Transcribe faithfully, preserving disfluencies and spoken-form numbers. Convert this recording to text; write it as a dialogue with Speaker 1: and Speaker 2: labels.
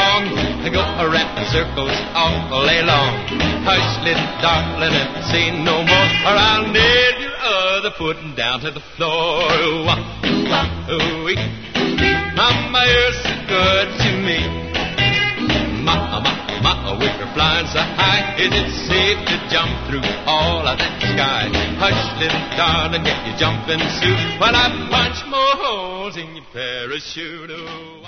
Speaker 1: song. I go around in circles all day long. Hush, little darling, and say no more, or I'll nail your other foot down to the floor. Ooh-wah-ooh-wee. Mama, you're so good to me. Mama, mama, we're flying so high. Is it safe to jump through all of that sky? Hush, little darling, get your jumping suit while I punch more holes in your parachute. Ooh.